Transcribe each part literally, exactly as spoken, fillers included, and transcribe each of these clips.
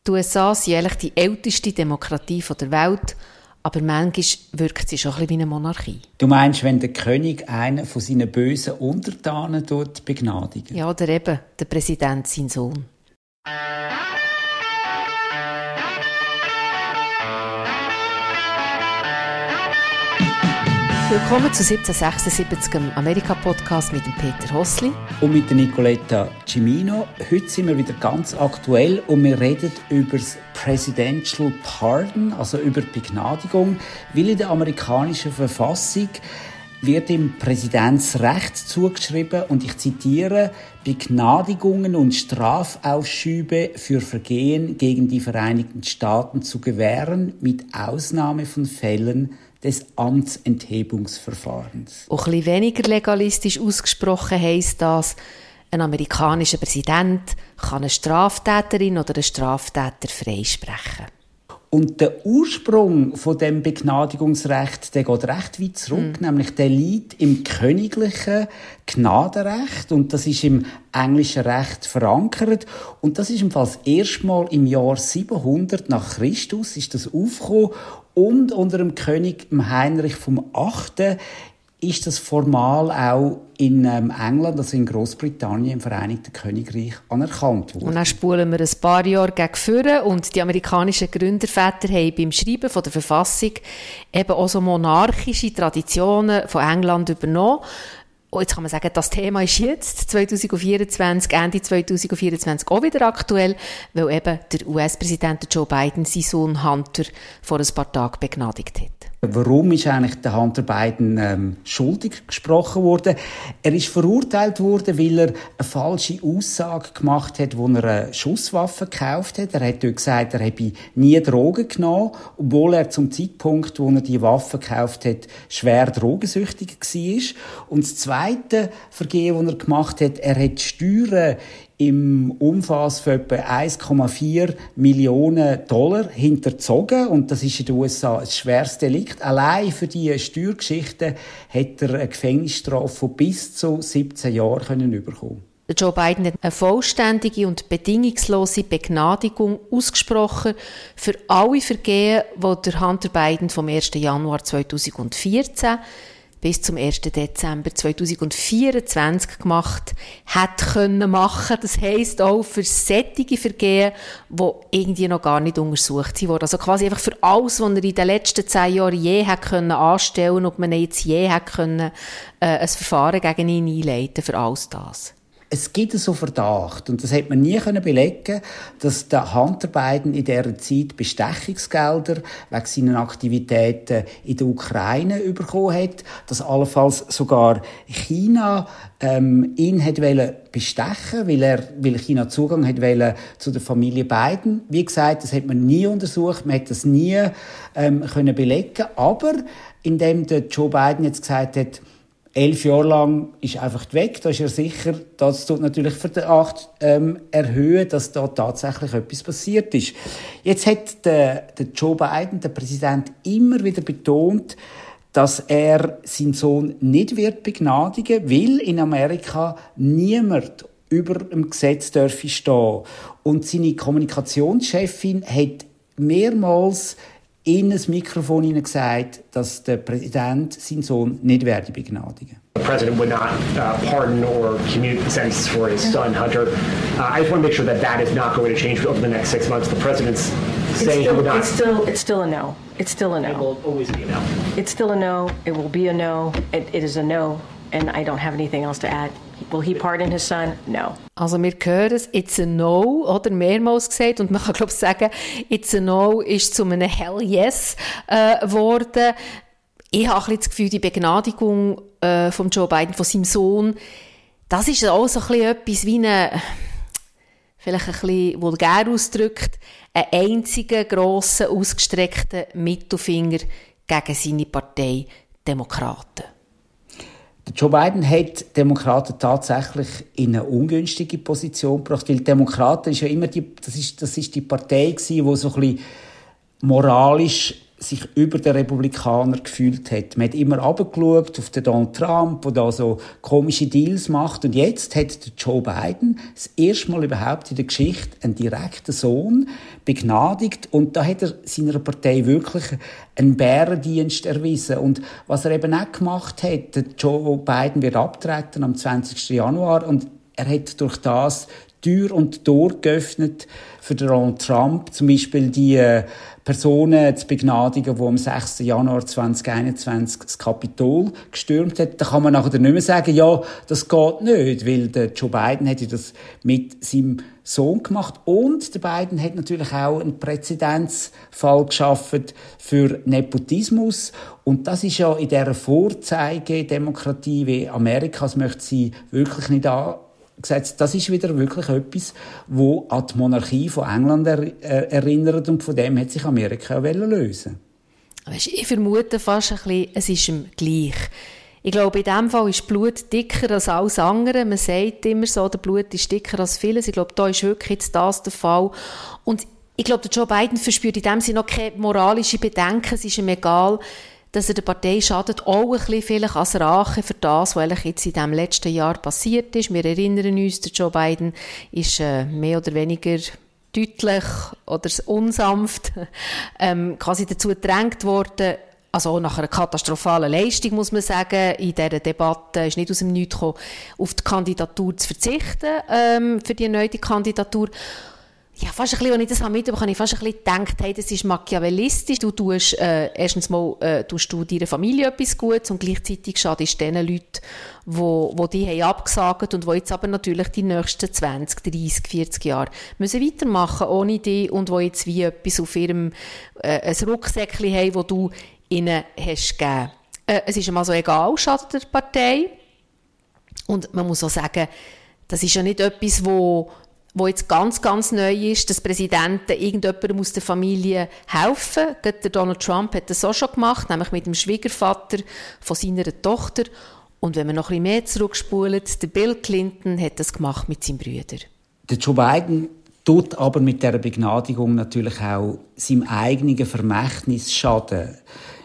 Die U S A sind eigentlich die älteste Demokratie der Welt, aber manchmal wirkt sie schon ein bisschen wie eine Monarchie. Du meinst, wenn der König einen von seinen bösen Untertanen begnadigen? Ja, oder eben der Präsident, sein Sohn. Willkommen zu siebzehnhundertsechsundsiebzig, dem Amerika-Podcast mit dem Peter Hossli. Und mit der Nicoletta Cimino. Heute sind wir wieder ganz aktuell und wir reden über das Presidential Pardon, also über die Begnadigung, weil in der amerikanischen Verfassung wird dem Präsidentsrecht zugeschrieben, und ich zitiere, Begnadigungen und Strafaufschübe für Vergehen gegen die Vereinigten Staaten zu gewähren, mit Ausnahme von Fällen des Amtsenthebungsverfahrens. Auch ein bisschen weniger legalistisch ausgesprochen heisst das, ein amerikanischer Präsident kann eine Straftäterin oder einen Straftäter freisprechen. Und der Ursprung von dem Begnadigungsrecht, der geht recht weit zurück, mm. nämlich der liegt im königlichen Gnadenrecht, und das ist im englischen Recht verankert. Und das ist im Fall das erste Mal im Jahr siebenhundert nach Christus ist das aufgekommen, und unter dem König Heinrich vom Achten ist das formal auch in ähm, England, also in Großbritannien, im Vereinigten Königreich, anerkannt worden. Und dann spulen wir ein paar Jahre gegen vorne, und die amerikanischen Gründerväter haben beim Schreiben von der Verfassung eben auch so monarchische Traditionen von England übernommen. Und jetzt kann man sagen, das Thema ist jetzt, zwanzig vierundzwanzig, Ende zwanzig vierundzwanzig, auch wieder aktuell, weil eben der U S-Präsident Joe Biden seinen Sohn Hunter vor ein paar Tagen begnadigt hat. Warum ist eigentlich der Hunter Biden ähm, schuldig gesprochen worden? Er ist verurteilt worden, weil er eine falsche Aussage gemacht hat, wo er eine Schusswaffe gekauft hat. Er hat dort gesagt, er habe nie Drogen genommen, obwohl er zum Zeitpunkt, wo er die Waffe gekauft hat, schwer drogensüchtig war. Und das zweite Vergehen, das er gemacht hat, er hat Steuern im Umfass von etwa eins Komma vier Millionen Dollar hinterzogen. Und das ist in den U S A ein schweres Delikt. Allein für diese Steuergeschichten hätte er eine Gefängnisstrafe von bis zu siebzehn Jahren können bekommen. Joe Biden hat eine vollständige und bedingungslose Begnadigung ausgesprochen für alle Vergehen, die der Hunter Biden vom ersten Januar zweitausendvierzehn bis zum ersten Dezember zweitausendvierundzwanzig gemacht hätte können machen. Das heisst auch für solche Vergehen, die irgendwie noch gar nicht untersucht wurden. Also quasi einfach für alles, was er in den letzten zehn Jahren je hätte können anstellen, ob man jetzt je hätte können, äh, ein Verfahren gegen ihn einleiten, für alles das. Es gibt so Verdacht, und das hat man nie belegen, dass der Hunter Biden in dieser Zeit Bestechungsgelder wegen seinen Aktivitäten in der Ukraine bekommen hat, dass allenfalls sogar China ähm, ihn hat wollen bestechen, weil er, weil China Zugang hat wollen zu der Familie Biden. Wie gesagt, das hat man nie untersucht, man hat das nie ähm, können belegen, aber indem der Joe Biden jetzt gesagt hat, Elf Jahre lang ist einfach weg, da ist er sicher, das tut natürlich Verdacht ähm, erhöhen, dass da tatsächlich etwas passiert ist. Jetzt hat der, der Joe Biden, der Präsident, immer wieder betont, dass er seinen Sohn nicht wird begnadigen, weil in Amerika niemand über dem Gesetz dürfe stehen. Und seine Kommunikationschefin hat mehrmals in das Mikrofon hinein gesagt, dass der Präsident seinen Sohn nicht werde begnadigen. The president would not uh, pardon or commute the sentence for his son Hunter. Uh, I just want to make sure that that is not going to change over the next six months. The president's saying he would not. It's still, it's still a no. It's still a no. It will always be a no. It's still a no. It will be a no. It, it is a no, and I don't have anything else to add. Will he pardon his son? No. Also wir hören es, it's a no, oder mehrmals gesagt, und man kann glaube ich sagen, it's a no ist zu einem hell yes geworden. Äh, ich habe ein bisschen das Gefühl, die Begnadigung äh, von Joe Biden, von seinem Sohn, das ist auch so ein bisschen etwas wie eine, vielleicht ein bisschen vulgär ausgedrückt, einen einzigen grossen, ausgestreckten Mittelfinger gegen seine Partei Demokraten. Joe Biden hat die Demokraten tatsächlich in eine ungünstige Position gebracht, weil die Demokraten ist ja immer die, das ist, das ist die Partei gewesen, die so ein bisschen moralisch sich über den Republikaner gefühlt hat. Man hat immer runtergeschaut auf den Donald Trump, der da so komische Deals macht. Und jetzt hat der Joe Biden das erste Mal überhaupt in der Geschichte einen direkten Sohn begnadigt. Und da hat er seiner Partei wirklich einen Bärendienst erwiesen. Und was er eben auch gemacht hat, der Joe Biden wird abtreten am zwanzigsten Januar und er hat durch das Tür und Tor geöffnet für Donald Trump, zum Beispiel die äh, Personen zu begnadigen, die am sechsten Januar zweitausendeinundzwanzig das Kapitol gestürmt hat. Da kann man nachher nicht mehr sagen, ja, das geht nicht, weil der Joe Biden hat ja das mit seinem Sohn gemacht. Und der Biden hat natürlich auch einen Präzedenzfall geschaffen für Nepotismus. Und das ist ja in dieser Vorzeigedemokratie wie Amerika, das möchte sie wirklich nicht an. Gesagt, das ist wieder wirklich etwas, wo an die Monarchie von England er, äh, erinnert und von dem hat sich Amerika lösen. Weißt, ich vermute fast ein bisschen, es ist ihm gleich. Ich glaube, in diesem Fall ist Blut dicker als alles andere. Man sagt immer so, der Blut ist dicker als vieles. Ich glaube, da ist wirklich jetzt das der Fall. Und ich glaube, der Joe Biden verspürt in dem Sinne noch keine moralische Bedenken. Es ist ihm egal, dass er der Partei schadet, auch ein bisschen vielleicht als Rache für das, was jetzt in diesem letzten Jahr passiert ist. Wir erinnern uns, der Joe Biden ist äh, mehr oder weniger deutlich oder unsanft ähm, quasi dazu gedrängt worden, also nach einer katastrophalen Leistung, muss man sagen, in dieser Debatte ist nicht aus dem Nichts gekommen, auf die Kandidatur zu verzichten, ähm, für die erneute Kandidatur. Ja, fast ein bisschen, als ich das mitbekommen habe, ich fast ein bisschen gedacht, hey, das ist machiavellistisch. Du tust, äh, erstens mal, äh, tust du deiner Familie etwas Gutes und gleichzeitig schadest den Leuten, die, die die haben abgesagt und die jetzt aber natürlich die nächsten zwanzig, dreissig, vierzig Jahre müssen weitermachen ohne dich und die jetzt wie etwas auf ihrem, äh, ein Rucksäckchen haben, das du ihnen hast gegeben. Äh, es ist ihm also egal, schadet der Partei. Und man muss auch sagen, das ist ja nicht etwas, wo wo jetzt ganz, ganz neu ist, dass Präsidenten irgendjemandem aus der Familie helfen. Gerade der Donald Trump hat das auch schon gemacht, nämlich mit dem Schwiegervater von seiner Tochter. Und wenn wir noch ein bisschen mehr zurückspulen, der Bill Clinton hat das gemacht mit seinem Bruder. Der Joe Biden tut aber mit dieser Begnadigung natürlich auch seinem eigenen Vermächtnis schaden.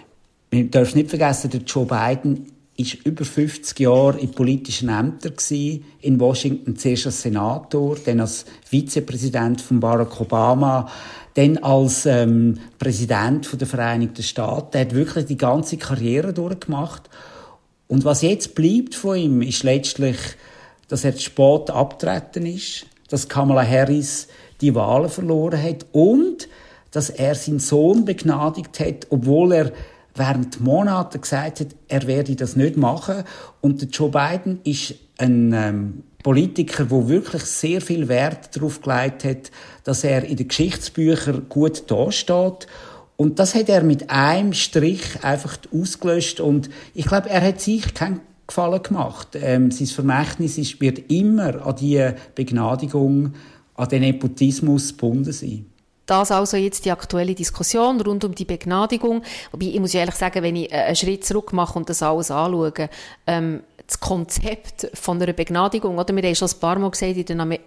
Man darf nicht vergessen, der Joe Biden ist über fünfzig Jahre in politischen Ämtern gewesen, in Washington zuerst als Senator, dann als Vizepräsident von Barack Obama, dann als ähm, Präsident der Vereinigten Staaten. Er hat wirklich die ganze Karriere durchgemacht. Und was jetzt bleibt von ihm, ist letztlich, dass er spät abgetreten ist, dass Kamala Harris die Wahlen verloren hat und dass er seinen Sohn begnadigt hat, obwohl er während Monaten gesagt hat, er werde das nicht machen. Und der Joe Biden ist ein ähm, Politiker, der wirklich sehr viel Wert darauf gelegt hat, dass er in den Geschichtsbüchern gut dasteht. Und das hat er mit einem Strich einfach ausgelöscht. Und ich glaube, er hat sich keinen Gefallen gemacht. Ähm, sein Vermächtnis ist, wird immer an die Begnadigung, an den Nepotismus gebunden sein. Das also jetzt die aktuelle Diskussion rund um die Begnadigung. Wobei, ich muss ehrlich sagen, wenn ich einen Schritt zurück mache und das alles anschaue, ähm, das Konzept von einer Begnadigung, oder wir haben schon ein paar Mal gesagt,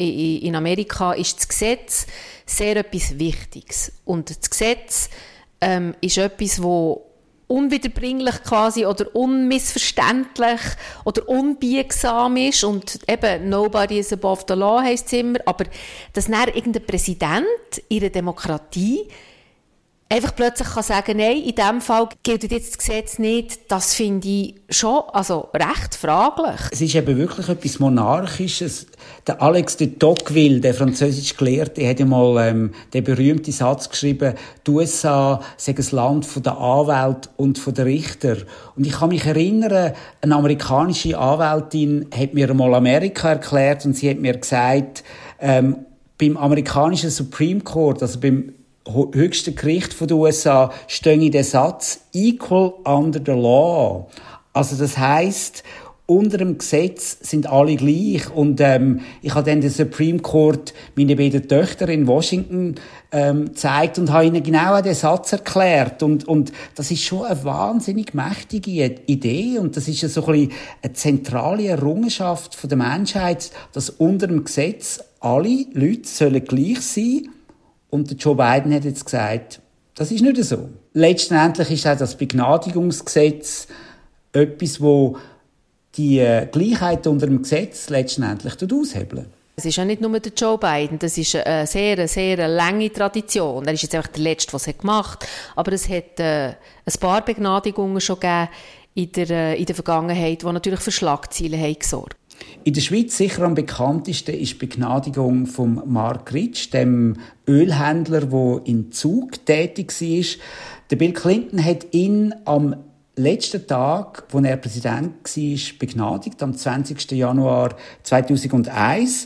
in Amerika ist das Gesetz sehr etwas Wichtiges. Und das Gesetz ähm, ist etwas, wo unwiederbringlich quasi oder unmissverständlich oder unbiegsam ist und eben nobody is above the law heisst es immer, aber dass dann irgendein Präsident in einer Demokratie einfach plötzlich kann sagen, nein, in diesem Fall gilt jetzt das Gesetz nicht, das finde ich schon also recht fraglich. Es ist eben wirklich etwas Monarchisches. Der Alex de Tocqueville, der französisch Gelehrte, hat ja mal ähm, den berühmten Satz geschrieben, die U S A sei ein Land von der Anwälte und von der Richter. Und ich kann mich erinnern, eine amerikanische Anwältin hat mir einmal Amerika erklärt und sie hat mir gesagt, ähm, beim amerikanischen Supreme Court, also beim höchsten Gericht der U S A, steht der Satz «equal under the law». Also das heisst, unter dem Gesetz sind alle gleich. Und ähm, ich habe dann den Supreme Court meine beiden Töchter in Washington ähm, gezeigt und habe ihnen genau den Satz erklärt. Und, und das ist schon eine wahnsinnig mächtige Idee. Und das ist ja so ein bisschen eine zentrale Errungenschaft der Menschheit, dass unter dem Gesetz alle Leute sollen gleich sein. Und der Joe Biden hat jetzt gesagt, Das ist nicht so. Letztendlich ist auch das Begnadigungsgesetz etwas, wo die Gleichheit unter dem Gesetz letztendlich aushebeln. Es ist ja nicht nur der Joe Biden, das ist eine sehr, sehr lange Tradition. Er ist jetzt einfach der Letzte, der es gemacht hat. Aber es hat äh, ein paar Begnadigungen schon gegeben in der, äh, in der Vergangenheit, die natürlich für Schlagzeilen haben gesorgt. In der Schweiz sicher am bekanntesten ist die Begnadigung von Mark Ritsch, dem Ölhändler, der in Zug tätig war. Der Bill Clinton hat ihn am letzten Tag, als er Präsident war, begnadigt, am zwanzigsten Januar zweitausendeins.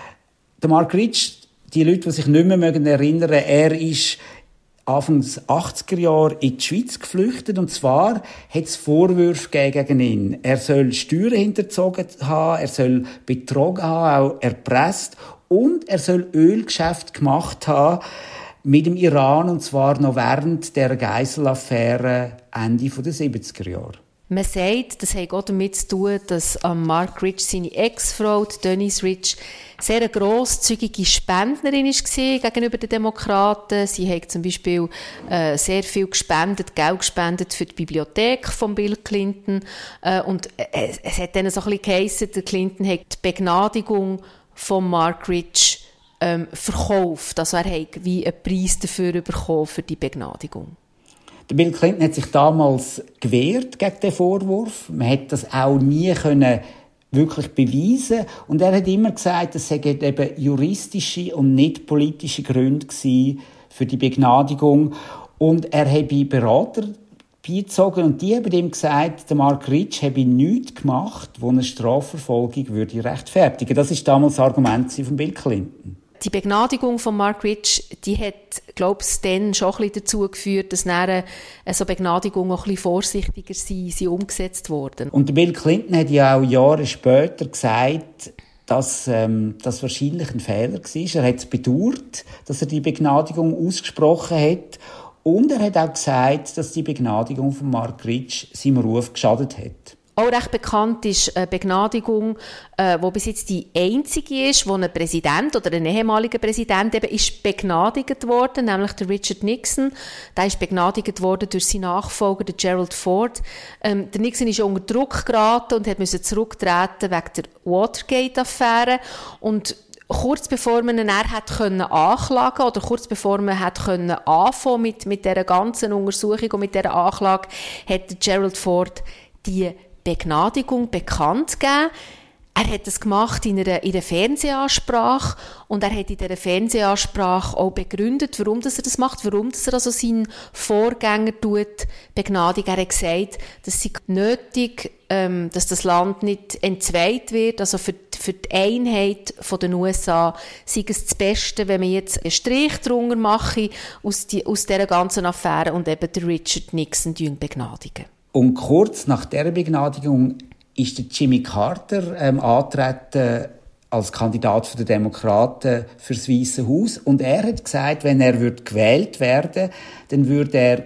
Der Mark Ritsch, die Leute, die sich nicht mehr erinnern mögen, er ist Anfang der achtziger Jahre in die Schweiz geflüchtet. Und zwar hat es Vorwürfe gegen ihn. Er soll Steuern hinterzogen haben, er soll betrogen haben, auch erpresst. Und er soll Ölgeschäfte gemacht haben mit dem Iran, und zwar noch während der Geiselaffäre Ende der siebziger Jahre. Man sagt, das hat auch damit zu tun, dass Mark Ritsch, seine Ex-Frau, Denise Ritsch, sehr eine grosszügige Spendnerin war gegenüber den Demokraten. Sie hat zum Beispiel äh, sehr viel gespendet, Geld gespendet für die Bibliothek von Bill Clinton. Äh, und äh, es hat dann so ein bisschen geheissen, der Clinton hat die Begnadigung von Mark Ritsch ähm, verkauft. Also er hat wie einen Preis dafür bekommen für die Begnadigung. Der Bill Clinton hat sich damals gewehrt gegen den Vorwurf. Man hat das auch nie können wirklich beweisen. Und er hat immer gesagt, es seien eben juristische und nicht politische Gründe gewesen für die Begnadigung. Und er habe Berater beigezogen und die haben ihm gesagt, der Mark Ritsch habe nichts gemacht, wo eine Strafverfolgung würde rechtfertigen. Das war damals das Argument von Bill Clinton. Die Begnadigung von Mark Ritsch, die hat, glaube ich, dann schon ein bisschen dazu geführt, dass dann so Begnadigungen auch ein bisschen vorsichtiger sind, sind umgesetzt wurden. Und Bill Clinton hat ja auch Jahre später gesagt, dass ähm, das wahrscheinlich ein Fehler war. Er hat es bedauert, dass er die Begnadigung ausgesprochen hat. Und er hat auch gesagt, dass die Begnadigung von Mark Ritsch seinem Ruf geschadet hat. Auch recht bekannt ist eine Begnadigung, äh, wo bis jetzt die einzige ist, wo ein Präsident oder ein ehemaliger Präsident eben ist begnadigt worden, nämlich der Richard Nixon. Der ist begnadigt worden durch seinen Nachfolger, der Gerald Ford. Ähm, der Nixon ist unter Druck geraten und hat müssen zurücktreten wegen der Watergate-Affäre. Und kurz bevor man ihn hat können anklagen oder kurz bevor man hat können anfangen mit mit der ganzen Untersuchung und mit der Anklage, hat der Gerald Ford die Begnadigung bekannt gegeben. Er hat das gemacht in einer, in einer Fernsehansprache und er hat in dieser Fernsehansprache auch begründet, warum dass er das macht, warum dass er also seinen Vorgänger tut, begnadigen. Er hat gesagt, dass es nötig ähm, dass das Land nicht entzweit wird, also für, für die Einheit der U S A sei es das Beste, wenn man jetzt einen Strich drunter mache aus, die, aus dieser ganzen Affäre und eben den Richard Nixon begnadigen. Und kurz nach dieser Begnadigung ist der Jimmy Carter ähm, angetreten als Kandidat der Demokraten fürs Weiße Haus. Und er hat gesagt, wenn er wird gewählt werden, dann würde er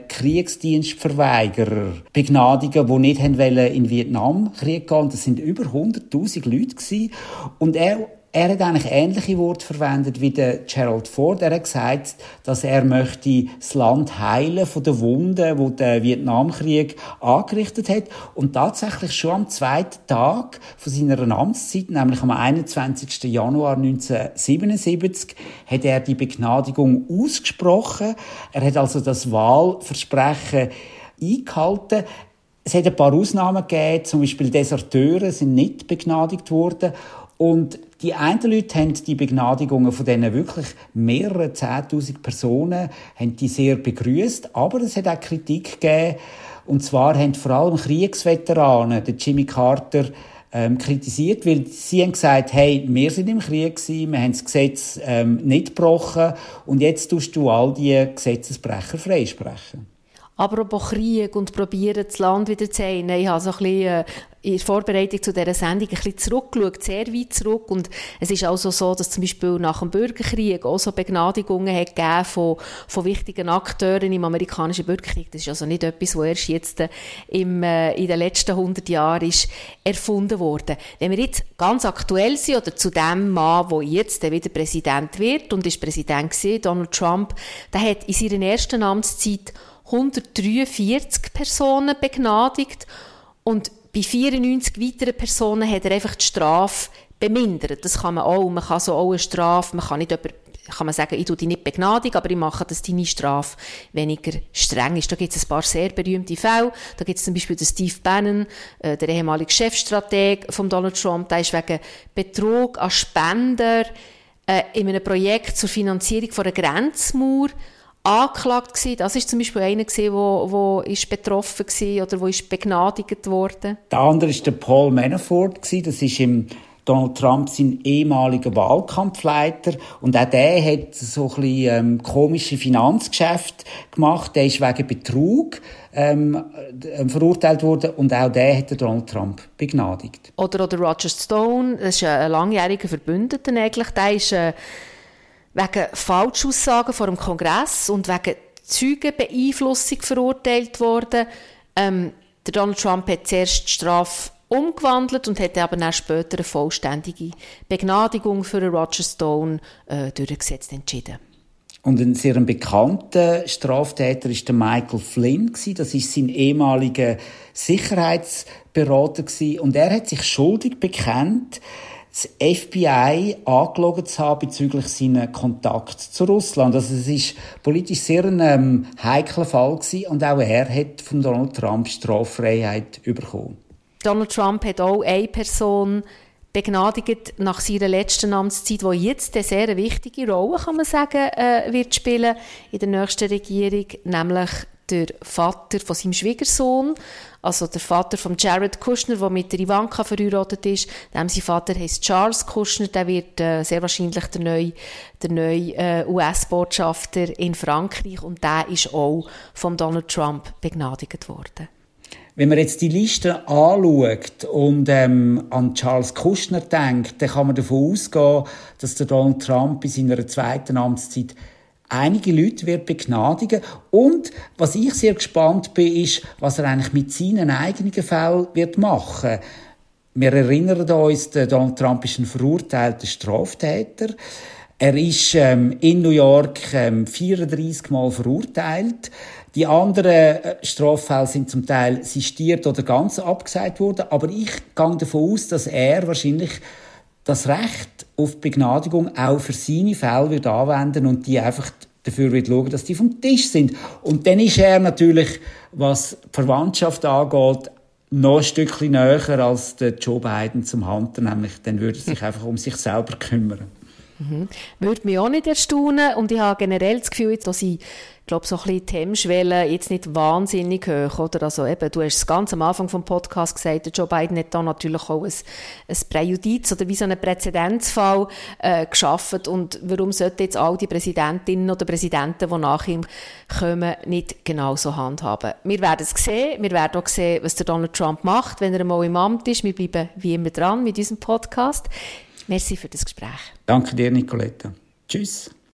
Kriegsdienstverweigerer begnadigen, die nicht in den Vietnamkrieg gehen wollten. Das sind über hunderttausend Leute gewesen. Und er Er hat eigentlich ähnliche Worte verwendet wie der Gerald Ford. Er hat gesagt, dass er möchte das Land heilen von den Wunden, die der Vietnamkrieg angerichtet hat. Und tatsächlich schon am zweiten Tag von seiner Amtszeit, nämlich am einundzwanzigsten Januar neunzehnhundertsiebenundsiebzig, hat er die Begnadigung ausgesprochen. Er hat also das Wahlversprechen eingehalten. Es hat ein paar Ausnahmen gegeben, zum Beispiel Deserteure sind nicht begnadigt worden. Und die einen Leute haben die Begnadigungen von diesen wirklich mehreren zehntausend Personen haben die sehr begrüßt, aber es hat auch Kritik gegeben. Und zwar haben vor allem Kriegsveteranen den Jimmy Carter ähm, kritisiert, weil sie haben gesagt, hey, wir sind im Krieg gewesen, wir haben das Gesetz ähm, nicht gebrochen und jetzt tust du all die Gesetzesbrecher freisprechen. Apropos Krieg und probieren, das Land wieder zu heilen. Ich habe so ein bisschen äh, in der Vorbereitung zu dieser Sendung ein bisschen zurückgeschaut, sehr weit zurück. Und es ist also so, dass zum Beispiel nach dem Bürgerkrieg auch so Begnadigungen hat gegeben von, von wichtigen Akteuren im amerikanischen Bürgerkrieg. Das ist also nicht etwas, was erst jetzt äh, im, äh, in den letzten hundert Jahren ist erfunden worden. Wenn wir jetzt ganz aktuell sind oder zu dem Mann, der jetzt wieder Präsident wird und ist Präsident gewesen, Donald Trump, der hat in seiner ersten Amtszeit hundertdreiundvierzig Personen begnadigt und bei vierundneunzig weiteren Personen hat er einfach die Strafe bemindert. Das kann man auch. Man kann so auch eine Strafe, man kann nicht über, kann man sagen, ich tue dich nicht begnadigen, aber ich mache, dass deine Strafe weniger streng ist. Da gibt es ein paar sehr berühmte Fälle. Da gibt es zum Beispiel den Steve Bannon, äh, der ehemalige Chefstrateg von Donald Trump. Der ist wegen Betrug an Spender äh, in einem Projekt zur Finanzierung von einer Grenzmauer angeklagt gewesen. Das ist zum Beispiel einer gewesen, wo, wo ist betroffen gewesen oder wo ist begnadigt worden. Der andere ist der Paul Manafort gewesen. Das ist im Donald Trump sein ehemaliger Wahlkampfleiter und auch der hat so ein bisschen ähm, komische Finanzgeschäfte gemacht. Der ist wegen Betrug ähm, verurteilt worden und auch der hat Donald Trump begnadigt. Oder, oder Roger Stone, das ist ein langjähriger Verbündeter eigentlich. Der ist äh, wegen Falschaussagen vor dem Kongress und wegen Zeugenbeeinflussung verurteilt worden. Ähm, der Donald Trump hat zuerst die Strafe umgewandelt und hat aber dann später eine vollständige Begnadigung für Roger Stone äh, durchgesetzt entschieden. Und ein sehr bekannter Straftäter ist der Michael Flynn. Das ist sein ehemaliger Sicherheitsberater und er hat sich schuldig bekannt, das F B I angeschaut zu haben bezüglich seinen Kontakt zu Russland. Also es ist politisch sehr ein ähm, heikler Fall gewesen und auch er hat von Donald Trump Straffreiheit bekommen. Donald Trump hat auch eine Person begnadigt nach seiner letzten Amtszeit, die jetzt eine sehr wichtige Rolle, kann man sagen, äh, wird spielen in der nächsten Regierung, nämlich der Vater von seinem Schwiegersohn, also der Vater von Jared Kushner, der mit der Ivanka verheiratet ist. Dem sein Vater heisst Charles Kushner, der wird äh, sehr wahrscheinlich der neue, der neue äh, U S-Botschafter in Frankreich und der ist auch von Donald Trump begnadigt worden. Wenn man jetzt die Liste anschaut und ähm, an Charles Kushner denkt, dann kann man davon ausgehen, dass der Donald Trump in seiner zweiten Amtszeit einige Leute wird begnadigen. Und was ich sehr gespannt bin, ist, was er eigentlich mit seinen eigenen Fällen wird machen. Wir erinnern uns, der Donald Trump ist ein verurteilter Straftäter. Er ist ähm, in New York ähm, vierunddreissig Mal verurteilt. Die anderen äh, Straffälle sind zum Teil sistiert oder ganz abgesagt worden. Aber ich gehe davon aus, dass er wahrscheinlich das Recht auf Begnadigung auch für seine Fälle wird anwenden und die einfach dafür wird schauen, dass die vom Tisch sind. Und dann ist er natürlich, was die Verwandtschaft angeht, noch ein Stückchen näher als der Joe Biden zum Hunter, nämlich dann würde er sich einfach um sich selber kümmern. Mhm. Würde mich auch nicht erstaunen und ich habe generell das Gefühl, dass ich glaube, so ein bisschen die Hemmschwelle jetzt nicht wahnsinnig hoch, oder? Also eben, du hast es ganz am Anfang vom Podcast gesagt, der Joe Biden hat da natürlich auch ein, ein Präjudiz oder wie so einen Präzedenzfall äh, geschaffen und warum sollten jetzt all die Präsidentinnen oder Präsidenten, die nach ihm kommen, nicht genauso handhaben? Wir werden es sehen, wir werden auch sehen, was der Donald Trump macht, wenn er mal im Amt ist. Wir bleiben wie immer dran mit unserem Podcast. Merci für das Gespräch. Danke dir, Nicoletta. Tschüss.